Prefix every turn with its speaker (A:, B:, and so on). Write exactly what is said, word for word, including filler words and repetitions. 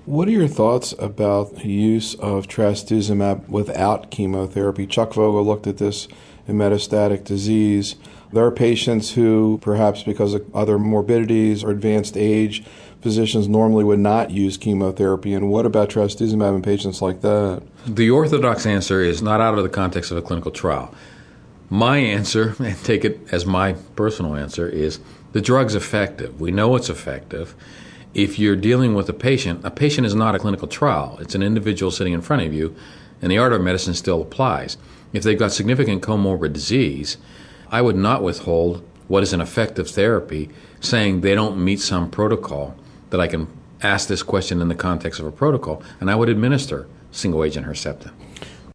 A: What are your thoughts about the use of trastuzumab without chemotherapy? Chuck Vogel looked at this in metastatic disease. There are patients who, perhaps because of other morbidities or advanced age, physicians normally would not use chemotherapy. And what about trastuzumab in patients like that?
B: The orthodox answer is not out of the context of a clinical trial. My answer, and take it as my personal answer, is the drug's effective. We know it's effective. If you're dealing with a patient, a patient is not a clinical trial. It's an individual sitting in front of you, and the art of medicine still applies. If they've got significant comorbid disease, I would not withhold what is an effective therapy, saying they don't meet some protocol, that I can ask this question in the context of a protocol, and I would administer single-agent Herceptin.